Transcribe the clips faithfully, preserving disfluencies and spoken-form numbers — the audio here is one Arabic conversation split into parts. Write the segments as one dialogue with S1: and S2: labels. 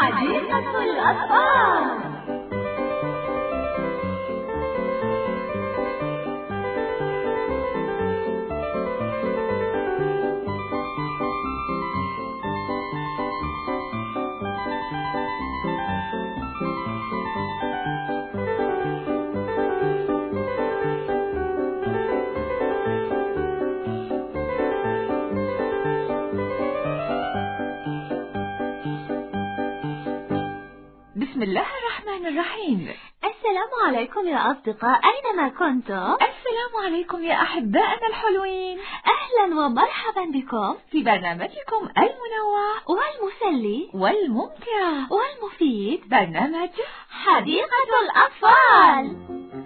S1: حديقة الأطفال.
S2: بسم الله الرحمن الرحيم.
S1: السلام عليكم يا أصدقاء، أينما كنتم.
S2: السلام عليكم يا أحبائنا الحلوين.
S1: أهلا ومرحبا بكم
S2: في برنامجكم المنوع
S1: والمسلي
S2: والممتع
S1: والمفيد،
S2: برنامج
S1: حديقة الأطفال.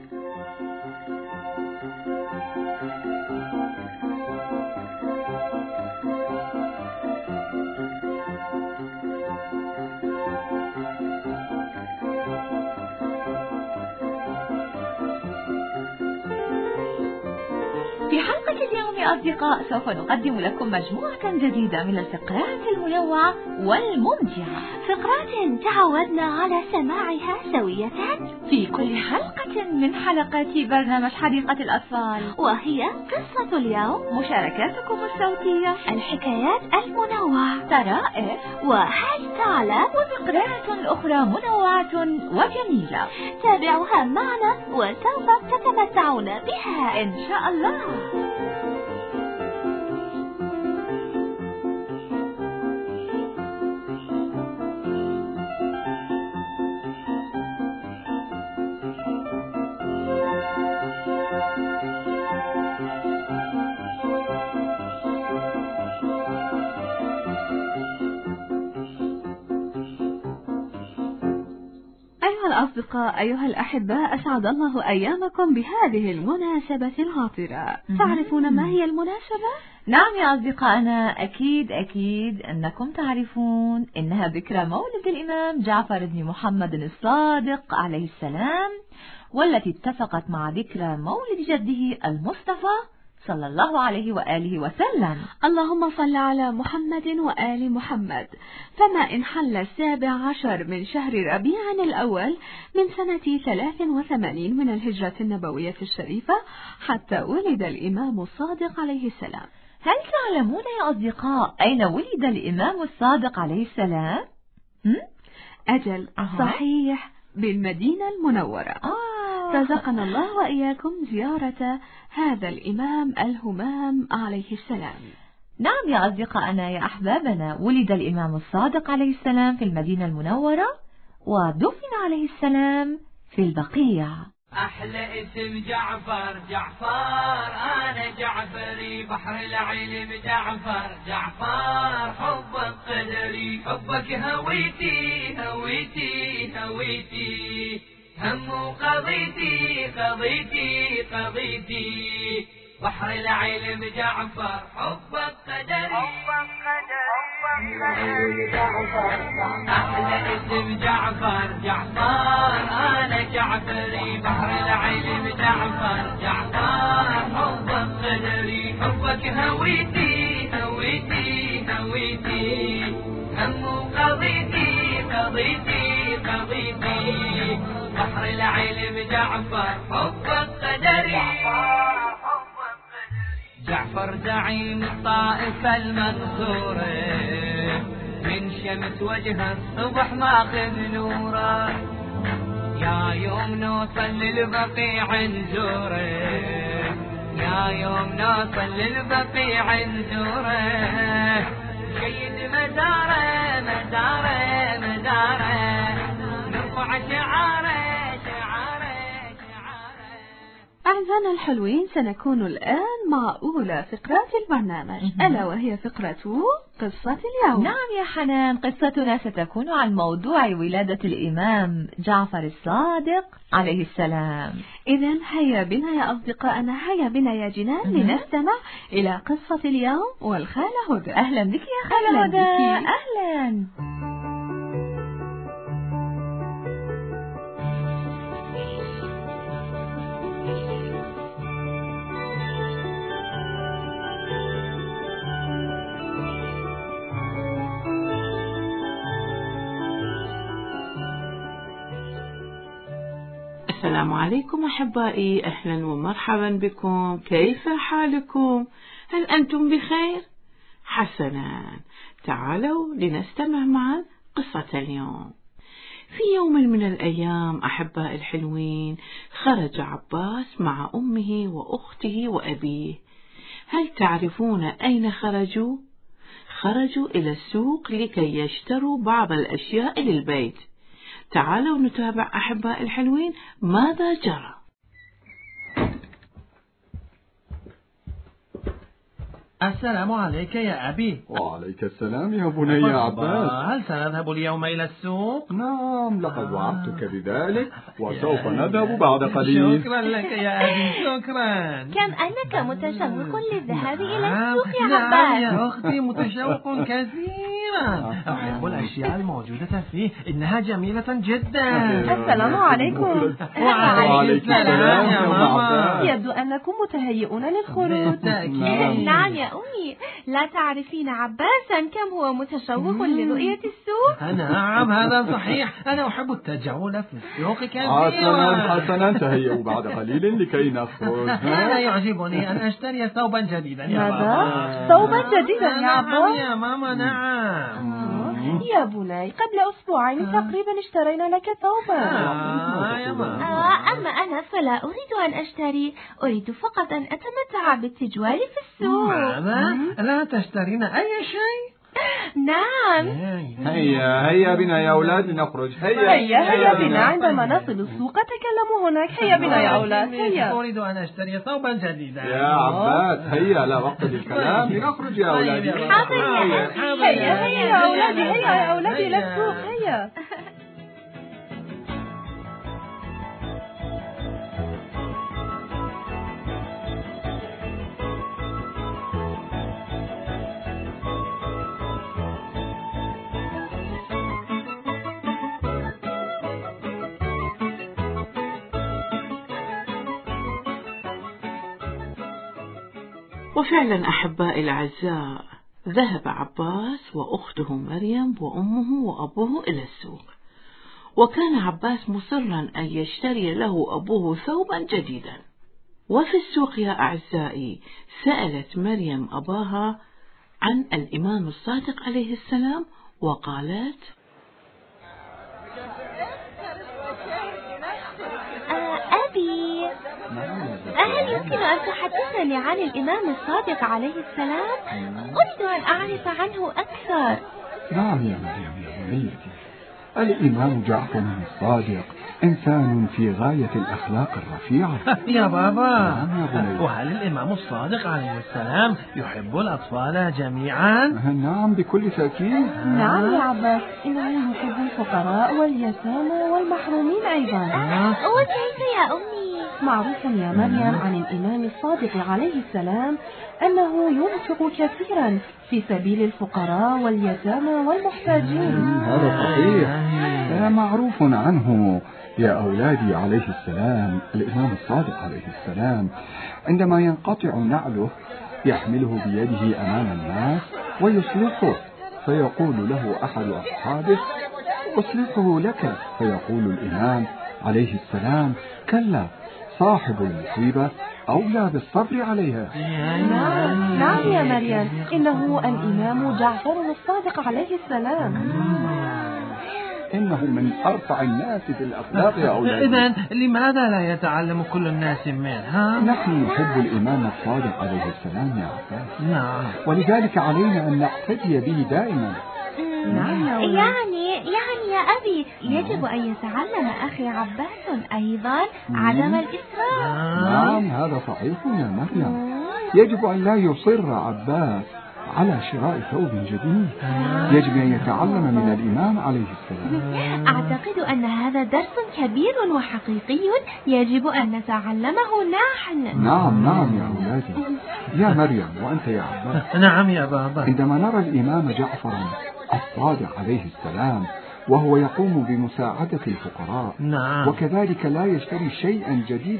S2: في حلقة اليوم يا أصدقاء سوف نقدم لكم مجموعة جديدة من الفقرات المنوعة والممتعة،
S1: فقرات تعودنا على سماعها سوية
S2: في كل حلقة من حلقات برنامج حديقة الأطفال،
S1: وهي قصة اليوم،
S2: مشاركاتكم الصوتية،
S1: الحكايات المنوعة،
S2: طرائف
S1: وهل تعلم،
S2: وفقرات أخرى منوعة وجميلة.
S1: تابعوها معنا وسوف تتمتعون بها
S2: إن شاء الله.
S1: أيها الأصدقاء، أيها الأحباء، أسعد الله أيامكم بهذه المناسبة العطرة. تعرفون ما هي المناسبة؟
S2: نعم يا أصدقائنا، أكيد أكيد أنكم تعرفون إنها ذكرى مولد الإمام جعفر بن محمد الصادق عليه السلام، والتي اتفقت مع ذكرى مولد جده المصطفى صلى الله عليه وآله وسلم.
S1: اللهم صل على محمد وآل محمد. فما إن حل السابع عشر من شهر ربيع الأول من سنة ثلاث وثمانين من الهجرة النبوية الشريفة حتى ولد الإمام الصادق عليه السلام.
S2: هل تعلمون يا أصدقاء أين ولد الإمام الصادق عليه السلام؟ هم؟
S1: أجل أه. صحيح، بالمدينة المنورة.
S2: آه.
S1: رزقنا الله وإياكم زيارة هذا الإمام الهمام عليه السلام.
S2: نعم يا أصدقائنا يا أحبابنا، ولد الإمام الصادق عليه السلام في المدينة المنورة، ودفن عليه السلام في البقيع.
S3: أحلى اسم جعفر، جعفر أنا جعفري، بحر العلم جعفر، جعفر حبك قدري، حبك هويتي هويتي هويتي، هم قضيتي قضيتي قضيتي، بحر العلم جعفر حبك قدري، أحلى اسم جعفر، جعفر أنا جعفري، بحر العلم جعفر، جعفر حبك قدري، حبك هويتي هويتي هويتي، هم قضيتي قضيتي قضيتي، بحر العلم جعفر حبك قدري. جعفر زعيم الطائفة المنصورة، من شمس وجه الصبح ماخذ نوره، يا يوم نوصل للبقيع نزوره، يا يوم نوصل للبقيع نزوره، شيد مزاره مزاره مزاره، نرفع شعاره شعاره شعاره.
S1: أعزائنا الحلوين، سنكون الآن مع أولى فقرات البرنامج، ألا وهي فقرة قصة اليوم.
S2: نعم يا حنان، قصتنا ستكون عن موضوع ولادة الإمام جعفر الصادق عليه السلام.
S1: إذن هيا بنا يا أصدقائنا، هيا بنا يا جنان لنستمع إلى قصة اليوم والخالة هدى.
S2: أهلا بك يا خالة هدى. أهلا.
S4: السلام عليكم أحبائي، أهلا ومرحبا بكم. كيف حالكم؟ هل أنتم بخير؟ حسنا، تعالوا لنستمع معا قصة اليوم. في يوم من الأيام أحبائي الحلوين، خرج عباس مع أمه وأخته وأبيه. هل تعرفون أين خرجوا؟ خرجوا إلى السوق لكي يشتروا بعض الأشياء للبيت. تعالوا نتابع أحبائي الحلوين ماذا جرى.
S5: السلام عليك يا أبي.
S6: وعليك السلام يا بني يا عباس.
S5: هل سنذهب اليوم إلى السوق؟
S6: نعم، لقد وعدتك بذلك وسوف نذهب بعد قليل.
S5: شكرا لك يا أبي، شكرا.
S7: كم أنك متشوق للذهاب إلى السوق يا
S5: نعم
S7: عباس.
S5: يا أختي، متشوق كثيرا. أحب الأشياء الموجودة فيه، إنها جميلة جدا.
S8: السلام عليكم.
S5: وعليك السلام يا ماما.
S8: يبدو أنكم متهيئون للخروج.
S5: بالتأكيد.
S7: نعم يا أمي، لا تعرفين عباسا كم هو متشوق لرؤية السوق؟
S5: نعم هذا صحيح، أنا أحب التجول في السوق كثيرا.
S6: حسنا حسنا، تهيئوا بعد قليل لكي نخرج.
S5: أنا يعجبني أن أشتري ثوبا جديدا يا
S8: ماذا؟
S5: ماما.
S8: ثوبا جديدا يا
S5: نعم
S8: عباس؟
S5: يا ماما، نعم.
S8: يا بني، قبل أسبوعين تقريبا اشترينا لك ثوبا.
S5: آه يا ماما.
S7: آه أما أنا فلا أريد أن أشتري، أريد فقط أن أتمتع بالتجوال في السوق.
S5: ماذا؟ لا تشترين أي شيء؟
S7: نعم.
S6: هيا هيا بنا يا أولاد لنخرج. هيا
S8: هيا هيا بنا، عندما نصل السوق تكلموا هناك. هيا بنا يا أولاد، هيا.
S5: أريد أن أشتري ثوبا جديدا.
S6: يا عباس، هيا، لا وقت للكلام، لنخرج يا أولاد.
S7: حاضر يا أخي.
S8: هيا هيا يا أولادي، هيا يا أولادي إلى السوق، هيا.
S4: وفعلا أحبائي الأعزاء، ذهب عباس وأخته مريم وأمه وأبوه إلى السوق. وكان عباس مصرا أن يشتري له أبوه ثوبا جديدا. وفي السوق يا أعزائي، سألت مريم أباها عن الإمام الصادق عليه السلام وقالت:
S7: أبي، هل يمكن أن تحدثني عن الإمام الصادق عليه السلام؟ أريد أن أعرف عنه أكثر.
S6: نعم يا مريم يا بنيتي، الإمام جعفر الصادق إنسان في غاية الأخلاق الرفيعة.
S5: يا بابا.
S6: نعم يا بني.
S5: وهل الإمام الصادق عليه السلام يحب الأطفال جميعا؟
S6: نعم بكل تأكيد.
S8: نعم يا عباس، إنه يحب الفقراء واليتامى والمحرومين أيضا.
S7: وكيف يا أمي؟
S8: معروف يا مريم عن الإمام الصادق عليه السلام أنه ينفق كثيرا في سبيل الفقراء واليتامى والمحتاجين.
S6: هذا صحيح، معروف عنه يا أولادي عليه السلام. الإمام الصادق عليه السلام عندما ينقطع نعله يحمله بيده أمام الناس ويصلحه، فيقول له أحد أصحابه: أصلحه لك. فيقول الإمام عليه السلام: كلا، صاحب المصيبة أولى بالصبر عليها.
S8: نعم نعم يا مريم، إنه الإمام جعفر الصادق عليه السلام.
S6: إنه من أرفع الناس في الأخلاق يا أولاد.
S5: إذن لماذا لا يتعلم كل الناس منه؟
S6: نحن نحب الإمام الصادق عليه السلام يا عباس.
S5: نعم.
S6: ولذلك علينا أن نقتدي به دائما.
S8: نعم يا أولاد.
S7: يعني يعني يا أبي، يجب أن يتعلم أخي عباس أيضا عدم الإسراف.
S6: نعم هذا صحيح يا مريم. يجب أن لا يصر عباس على شراء ثوب جديد. يجب أن يتعلم من الإمام عليه السلام.
S7: أعتقد أن هذا درس كبير وحقيقي يجب أن نتعلمه نحن.
S6: نعم نعم يا أولادي. يا مريم وأنت يا عباس.
S5: نعم يا بابا.
S6: عندما نرى الإمام جعفر الصادق عليه السلام وهو يقوم بمساعدة الفقراء،
S5: نعم.
S6: وكذلك لا يشتري شيئا جديدا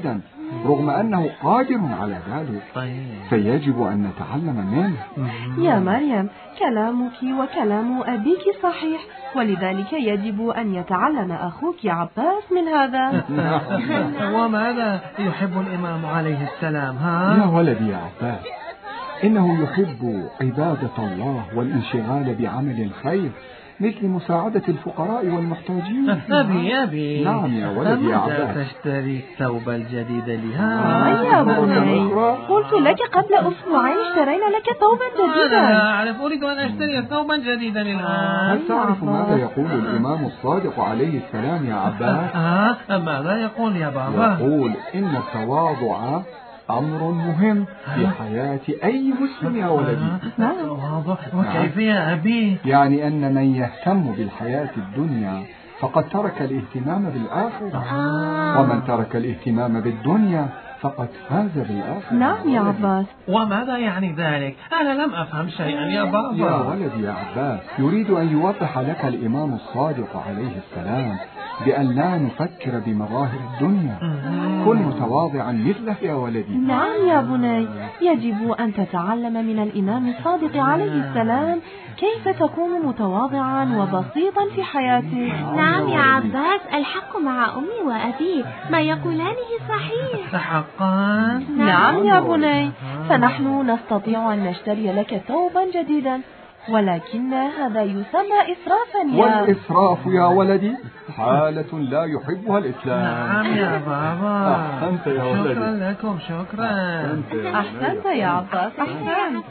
S6: رغم أنه قادر على ذلك، فيجب أن نتعلم منه.
S8: يا مريم، كلامك وكلام أبيك صحيح، ولذلك يجب أن يتعلم أخوك عباس من هذا.
S5: وماذا يحب الإمام عليه السلام؟ ها؟
S6: يا ولدي يا عباس، إنه يحب عبادة الله والانشغال بعمل الخير مثل مساعدة الفقراء والمحتاجين.
S5: أبي أبي
S6: نعم يا ولدي يا عباس.
S5: تشتري الثوب الجديد لها؟
S8: آه يا بني، قلت لك قبل أسبوعين اشترينا لك ثوبا جديدا.
S5: لا أعرف، أريد أن أشتري ثوبا جديدا الآن.
S6: هل تعرف ماذا يقول الإمام الصادق عليه السلام يا عباس؟
S5: آه ماذا يقول يا بابا؟
S6: يقول إن التواضع أمر مهم في حياة أي مسلم يا ولدي.
S5: التواضع؟ وكيف يا أبي؟
S6: يعني أن من يهتم بالحياة الدنيا فقد ترك الاهتمام بالآخرة، ومن ترك الاهتمام بالدنيا فقد فاز بالآخرة.
S8: نعم يا عباس.
S5: وماذا يعني ذلك؟ أنا لم أفهم شيئا يا بابا.
S6: يا ولدي يا عباس، يريد أن يوضح لك الإمام الصادق عليه السلام بأن لا نفكر بمظاهر الدنيا. كن متواضعا مثله يا ولدي.
S8: نعم يا بني، يجب أن تتعلم من الإمام الصادق عليه السلام كيف تكون متواضعا وبسيطا في حياتك.
S7: نعم يا عباس، الحق مع أمي وأبي، ما يقولانه صحيح.
S5: حقا؟
S8: نعم يا بني، فنحن نستطيع أن نشتري لك ثوبا جديدا، ولكن هذا يسمى إسرافا يا
S6: والإسراف يا ولدي حالة لا يحبها الإسلام.
S5: نعم يا بابا.
S6: أحسنت يا ولدي.
S5: شكرا لكم، شكرا.
S8: أحسنت يا عباس، أحسنت.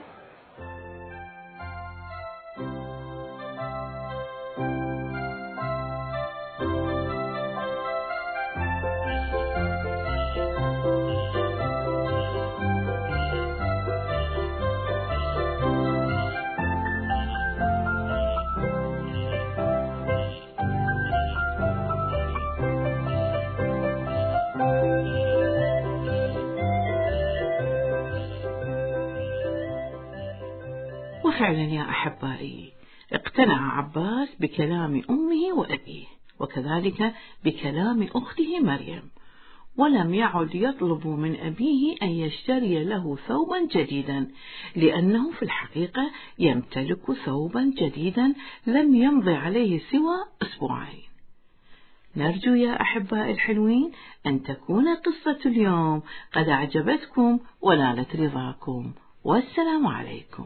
S4: وفعلا يا أحبائي، اقتنع عباس بكلام أمه وأبيه، وكذلك بكلام أخته مريم، ولم يعد يطلب من أبيه أن يشتري له ثوبا جديدا، لأنه في الحقيقة يمتلك ثوبا جديدا لم يمض عليه سوى أسبوعين. نرجو يا أحباء الحلوين أن تكون قصة اليوم قد أعجبتكم ونالت رضاكم، والسلام عليكم.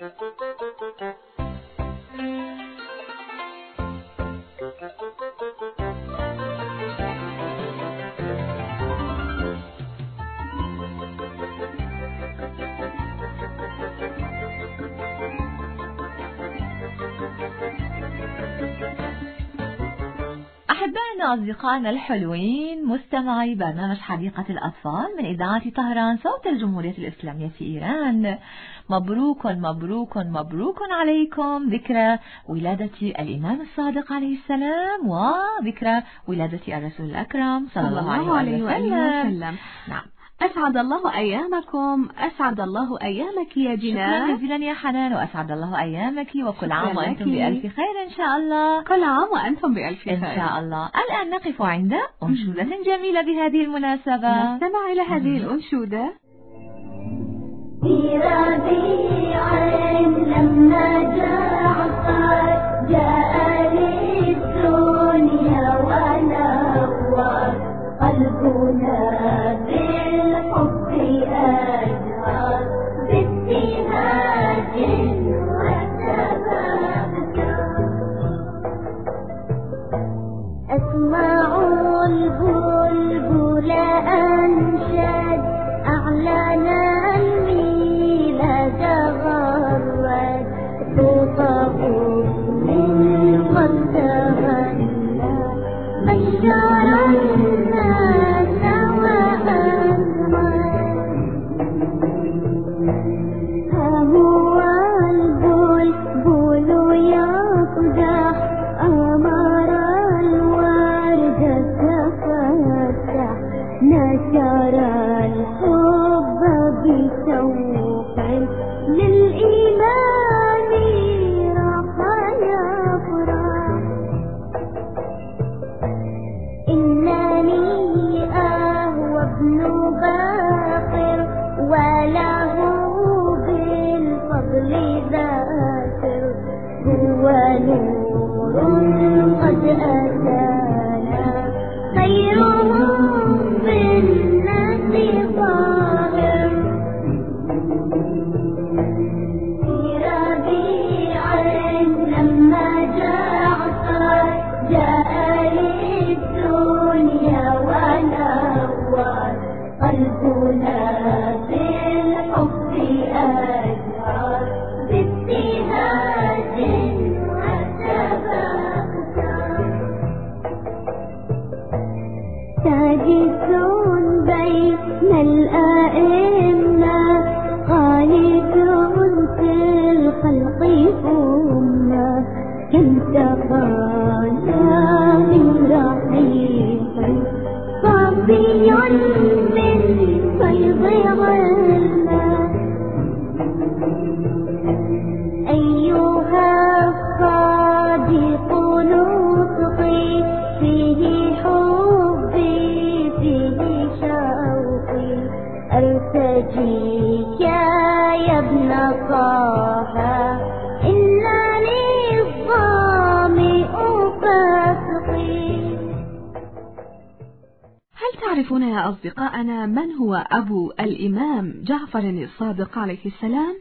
S2: أحبائنا أصدقائنا الحلوين، مستمعي برنامج حديقة الأطفال من إذاعة طهران صوت الجمهورية الإسلامية في إيران، مبروك مبروك مبروك عليكم ذكرى ولادة الإمام الصادق عليه السلام وذكرى ولادة الرسول الأكرم صلى الله عليه وسلم.
S1: نعم، أسعد الله أيامكم، أسعد الله أيامك يا جنان.
S2: شكرا جزيلا يا حنان، وأسعد الله أيامك، وكل عام وأنتم بألف خير إن شاء الله.
S1: كل عام وأنتم بألف خير
S2: إن شاء الله. الآن نقف عند أنشودة جميلة بهذه المناسبة.
S1: نستمع إلى هذه الأنشودة.
S9: في ربيع لما جعفر جاء للدنيا ونور قلبنا بالحب أجهر بابتهاج وثبات. أسمع البلبل أنشد أعلان الميلاد غرد صوته من قد تغنى بشر الناس وأمر. هو البلبل يقدح أمر الورد تفتح نشر الحب بشوق للإيمان راح يفرح. إن ونور قد أتانا خيرهم بالناس ظاهر في ربيع لما جعفر جاء للدنيا ونور قلبنا بالحب أزهر بابتهاج وتفكر ساجد بين الأئمة خالد في الخلق أمة كم تقانا من رحيق صبي من فيض غلة أيها الصادق نطقي فيه حبي فيه شوقي أرتجيك يا ابن طه إنني الظامئ فاسقي.
S1: هل تعرفون يا أصدقائنا من هو أبو الإمام جعفر الصادق عليه السلام؟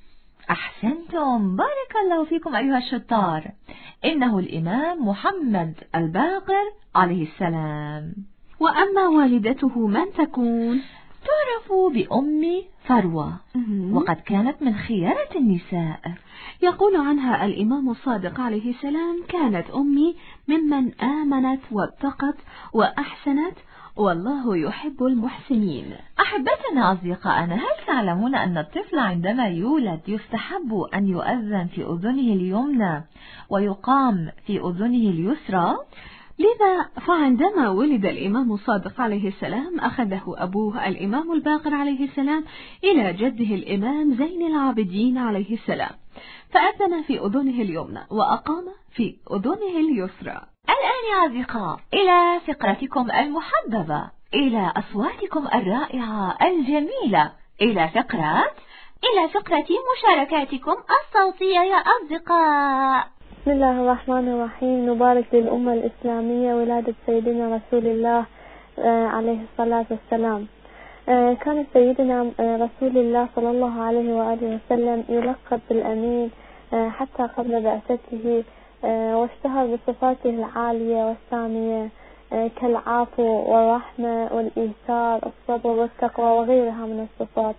S2: أحسنتم، بارك الله فيكم أيها الشطار. إنه الإمام محمد الباقر عليه السلام.
S1: وأما والدته من تكون؟
S2: تعرف بأم فروة، وقد كانت من خيرة النساء.
S1: يقول عنها الإمام الصادق عليه السلام: كانت أمي ممن آمنت واتقت وأحسنت والله يحب المحسنين.
S2: أحبتنا أصدقائنا، هل تعلمون أن الطفل عندما يولد يستحب أن يؤذن في أذنه اليمنى ويقام في أذنه اليسرى؟
S1: لذا فعندما ولد الإمام الصادق عليه السلام أخذه أبوه الإمام الباقر عليه السلام إلى جده الإمام زين العابدين عليه السلام، فأذن في أذنه اليمنى وأقام في أذنه اليسرى.
S2: الآن يا أصدقاء إلى فقرتكم المحببة، إلى أصواتكم الرائعة الجميلة، إلى فقرة إلى فقرة مشاركاتكم الصوتية يا أصدقاء.
S10: بسم الله الرحمن الرحيم. نبارك للأمة الإسلامية ولادة سيدنا رسول الله عليه الصلاة والسلام. كان سيدنا رسول الله صلى الله عليه وآله وسلم يلقب بالأمين حتى قبل بعثته، واشتهر بصفاته العالية والسامية كالعفو والرحمة والإيثار الصبر والتقوى وغيرها من الصفات.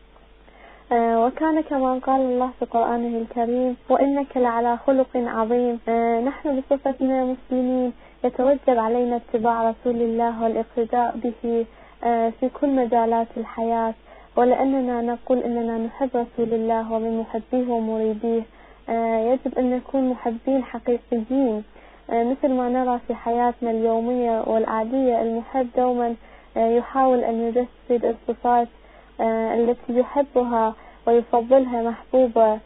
S10: وكان كما قال الله في قرآنه الكريم: وإنك لعلى خلق عظيم. نحن بصفتنا مسلمين يتوجب علينا اتباع رسول الله والاقتداء به في كل مجالات الحياة، ولأننا نقول إننا نحب رسول الله ومن محبيه ومريديه يجب أن نكون محبين حقيقيين، مثل ما نرى في حياتنا اليومية والعادية. المحب دوما يحاول أن يجسد الصفات التي يحبها ويفضلها محبوبة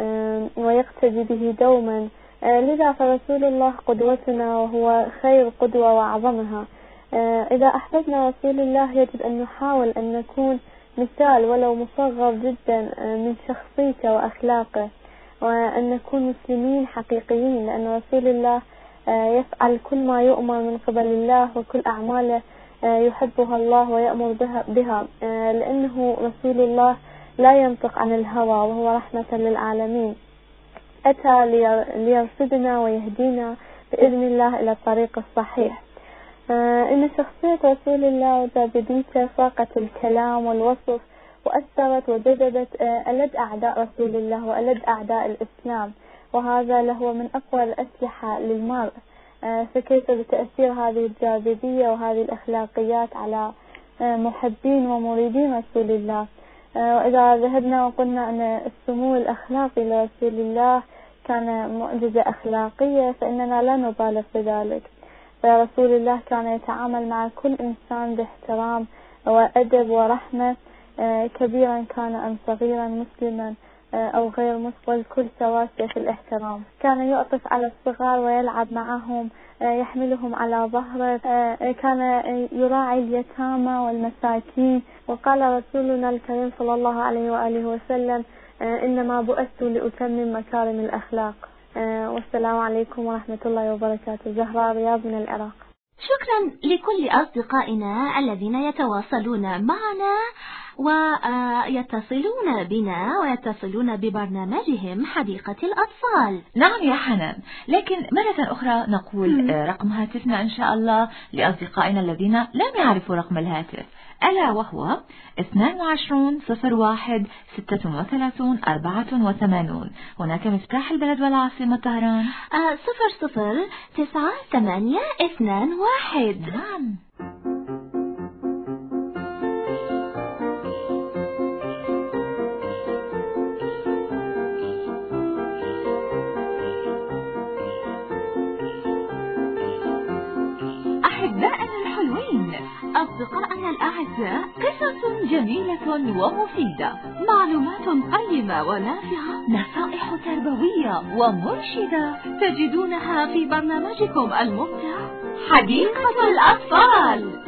S10: ويقتدي به دوما. لذا فرسول الله قدوتنا وهو خير قدوة وأعظمها. إذا أحببنا رسول الله يجب أن نحاول أن نكون مثال ولو مصغر جدا من شخصيته وأخلاقه، وأن نكون مسلمين حقيقيين، لأن رسول الله يفعل كل ما يؤمر من قبل الله وكل أعماله يحبها الله ويأمر بها, بها لأنه رسول الله لا ينطق عن الهوى وهو رحمة للعالمين. أتى ليرشدنا ويهدينا بإذن الله إلى الطريق الصحيح. إن شخصية رسول الله وجاذبيته فاقت الكلام والوصف، وأثرت وجذبت ألد أعداء رسول الله وألد أعداء الإسلام، وهذا له من أقوى الأسلحة للمرء. فكيف بتأثير هذه الجاذبية وهذه الأخلاقيات على محبين ومريدين رسول الله. وإذا ذهبنا وقلنا أن السمو الأخلاقي لرسول الله كان معجزة أخلاقية، فإننا لا نبالغ بذلك. فرسول الله كان يتعامل مع كل إنسان باحترام وأدب ورحمة، كبيرا كان أم صغيرا، مسلما أو غير مسلم، الكل سواسية في الاحترام. كان يعطف على الصغار ويلعب معهم، يحملهم على ظهره، كان يراعي اليتامى والمساكين. وقال رسولنا الكريم صلى الله عليه وآله وسلم: إنما بعثت لأتمم مكارم الأخلاق. والسلام عليكم ورحمة الله وبركاته. زهراء رياض من العراق.
S7: شكرا لكل أصدقائنا الذين يتواصلون معنا ويتصلون بنا ويتصلون ببرنامجهم حديقة الأطفال.
S2: نعم يا حنان، لكن مرة أخرى نقول رقم هاتفنا إن شاء الله لأصدقائنا الذين لم يعرفوا رقم الهاتف، ألا وهو اثنان وعشرون صفر واحد ستة وثلاثون أربعة وثمانون. هناك مفتاح البلد والعاصمة طهران
S7: آه صفر صفر تسعة ثمانية اثنان واحد.
S2: نعم.
S1: أحبائنا الحلوين، أصدقائنا الأعزاء، قصص جميلة ومفيدة، معلومات قيمة ونافعة، نصائح تربوية ومرشدة تجدونها في برنامجكم الممتع حديقة الأطفال.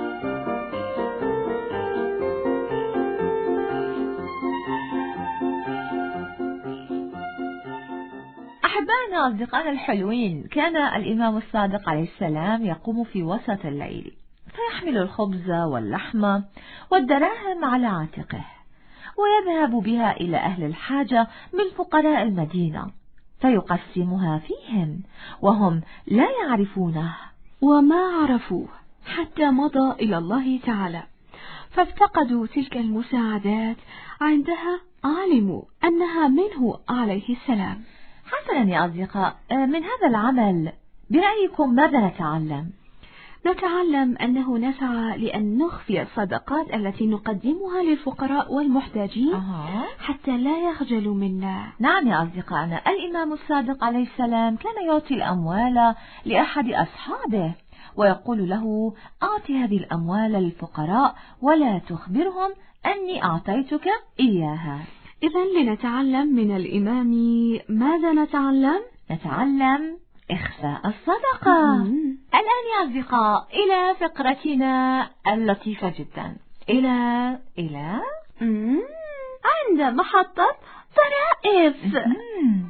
S2: أحبائنا أصدقائنا الحلوين، كان الإمام الصادق عليه السلام يقوم في وسط الليل فيحمل الخبز واللحم والدراهم على عاتقه ويذهب بها إلى أهل الحاجة من فقراء المدينة فيقسمها فيهم وهم لا يعرفونه.
S1: وما عرفوه حتى مضى إلى الله تعالى، فافتقدوا تلك المساعدات، عندها علموا أنها منه عليه السلام.
S2: حسنا يا أصدقاء، من هذا العمل برأيكم ماذا نتعلم؟
S1: نتعلم أنه نسعى لأن نخفي الصدقات التي نقدمها للفقراء والمحتاجين أه. حتى لا يخجلوا منا.
S2: نعم يا أصدقائنا، الإمام الصادق عليه السلام كان يعطي الأموال لأحد أصحابه ويقول له: أعطي هذه الأموال للفقراء ولا تخبرهم أني أعطيتك إياها.
S1: إذن لنتعلم من الإمام ماذا نتعلم؟
S2: نتعلم إخفاء الصدقة.
S1: مم.
S2: الآن يا أصدقاء إلى فقرتنا اللطيفة جدا، إلى إلى
S1: مم. عند محطة طرائف.
S2: مم.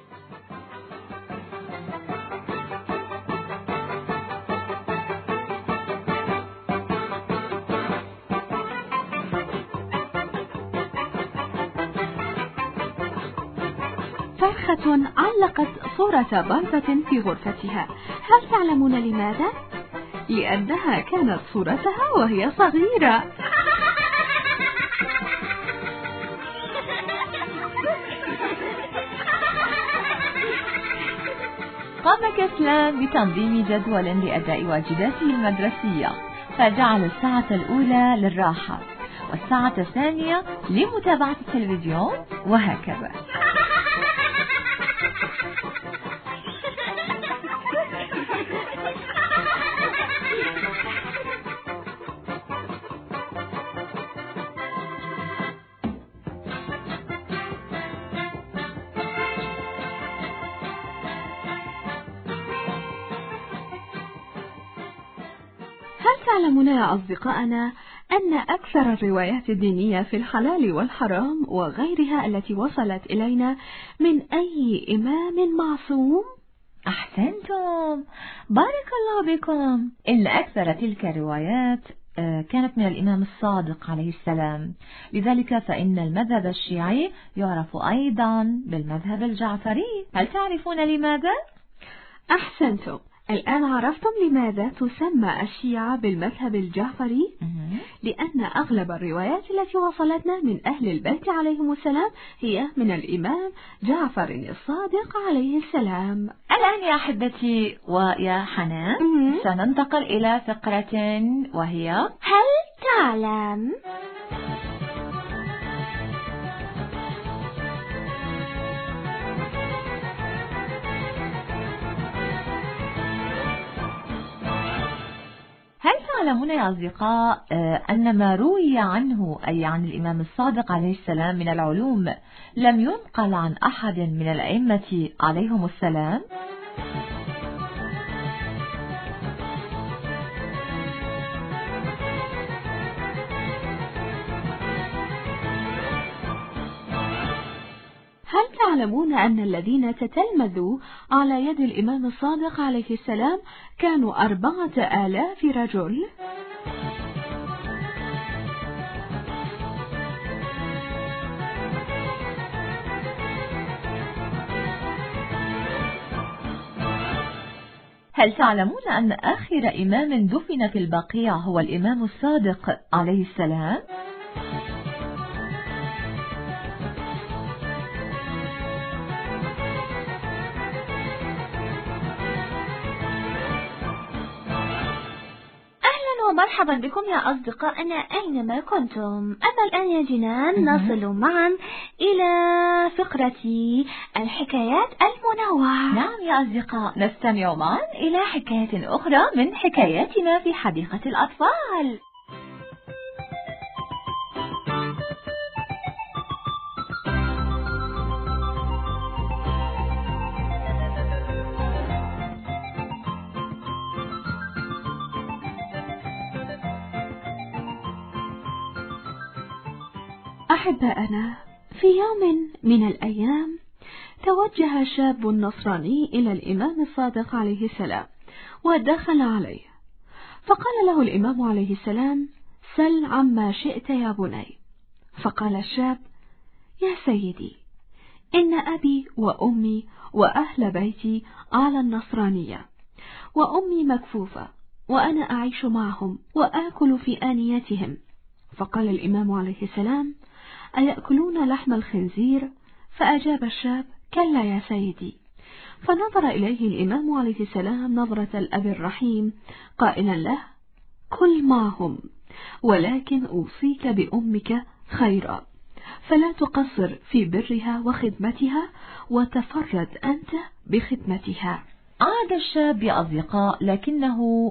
S1: فرخة علقت صورة بلطة في غرفتها. هل تعلمون لماذا؟ لأنها كانت صورتها وهي صغيرة.
S2: قام كسلان بتنظيم جدول لأداء واجباته المدرسية، فجعل الساعة الأولى للراحة والساعة الثانية لمتابعة التلفزيون وهكذا.
S1: هل تعلمون يا أصدقائنا أن أكثر الروايات الدينية في الحلال والحرام وغيرها التي وصلت إلينا من أي إمام معصوم؟
S2: أحسنتم، بارك الله بكم. إن أكثر تلك الروايات كانت من الإمام الصادق عليه السلام، لذلك فإن المذهب الشيعي يعرف أيضا بالمذهب الجعفري. هل تعرفون لماذا؟
S1: أحسنتم، الآن عرفتم لماذا تسمى الشيعة بالمذهب الجعفري؟ لأن أغلب الروايات التي وصلتنا من أهل البيت عليهم السلام هي من الإمام جعفر الصادق عليه السلام.
S2: الآن يا أحبتي ويا حنان سننتقل إلى فقرة وهي
S7: هل تعلم؟
S2: هل تعلمون يا أصدقاء أن ما روي عنه أي عن الإمام الصادق عليه السلام من العلوم لم ينقل عن أحد من الأئمة عليهم السلام؟
S1: هل تعلمون أن الذين تتلمذوا على يد الإمام الصادق عليه السلام كانوا أربعة آلاف رجل؟
S2: هل تعلمون أن آخر إمام دفن في البقيع هو الإمام الصادق عليه السلام؟
S7: ومرحبا بكم يا أصدقائنا أينما كنتم. أما الآن يا جنان نصل معا إلى فقرة الحكايات المنوعة.
S2: نعم يا أصدقاء، نستمع معا إلى حكاية أخرى من حكاياتنا في حديقة الأطفال.
S1: أحبائنا، في يوم من الأيام توجه شاب نصراني إلى الإمام الصادق عليه السلام ودخل عليه، فقال له الإمام عليه السلام: سل عما شئت يا بني. فقال الشاب: يا سيدي، إن أبي وأمي وأهل بيتي على النصرانية، وأمي مكفوفة وأنا أعيش معهم وآكل في آنيتهم. فقال الإمام عليه السلام: أيأكلون لحم الخنزير؟ فأجاب الشاب: كلا يا سيدي. فنظر إليه الإمام عليه السلام نظرة الأب الرحيم قائلا له: كل معهم، ولكن أوصيك بأمك خيرا، فلا تقصر في برها وخدمتها، وتفرد أنت بخدمتها.
S2: عاد الشاب يا أصدقاء، لكنه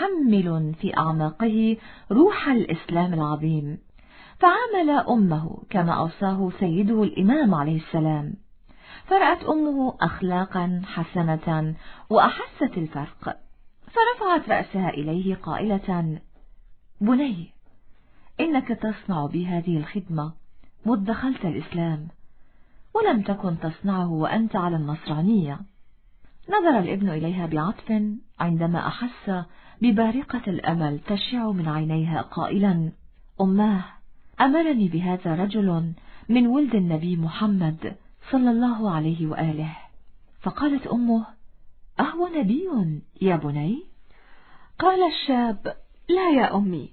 S2: محمل في أعماقه روح الإسلام العظيم، فعامل أمه كما أوصاه سيده الإمام عليه السلام، فرأت أمه أخلاقا حسنة وأحست الفرق، فرفعت رأسها إليه قائلة: بني، إنك تصنع بي هذه الخدمة مذ دخلت الإسلام، ولم تكن تصنعه وأنت على النصرانية. نظر الابن إليها بعطف عندما أحس ببارقة الأمل تشع من عينيها قائلا: أماه، أمرني بهذا رجل من ولد النبي محمد صلى الله عليه وآله. فقالت أمه: أهو نبي يا بني؟
S1: قال الشاب: لا يا أمي،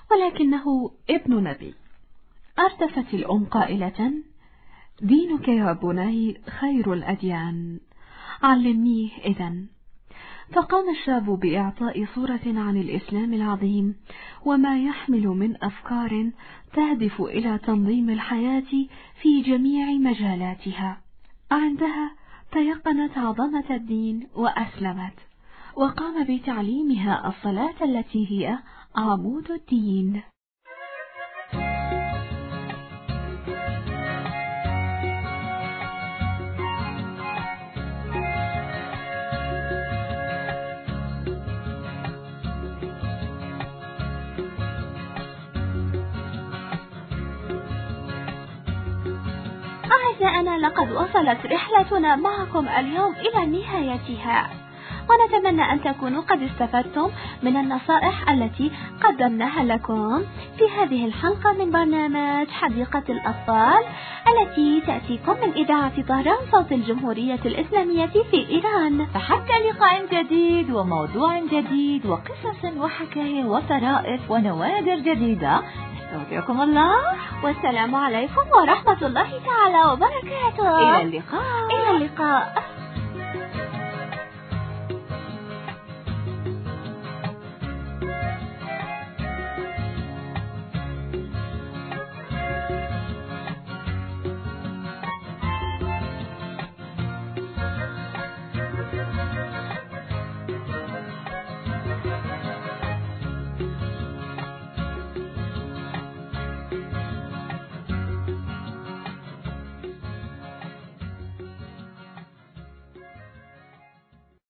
S1: ولكنه ابن نبي. أردفت الأم قائلة: دينك يا بني خير الأديان، علمنيه إذن. فقام الشاب بإعطاء صورة عن الإسلام العظيم وما يحمل من أفكار تهدف إلى تنظيم الحياة في جميع مجالاتها. عندها تيقنت عظمة الدين وأسلمت، وقام بتعليمها الصلاة التي هي عمود الدين.
S7: أعزائنا، لقد وصلت رحلتنا معكم اليوم إلى نهايتها، ونتمنى أن تكونوا قد استفدتم من النصائح التي قدمناها لكم في هذه الحلقة من برنامج حديقة الأطفال التي تأتيكم من إذاعة طهران صوت الجمهورية الإسلامية في إيران.
S2: فحتى لقاء جديد وموضوع جديد وقصص وحكاية وطرائف ونوادر جديدة، نستودعكم الله،
S7: والسلام عليكم ورحمة الله تعالى وبركاته.
S2: إلى اللقاء.
S7: إلى اللقاء.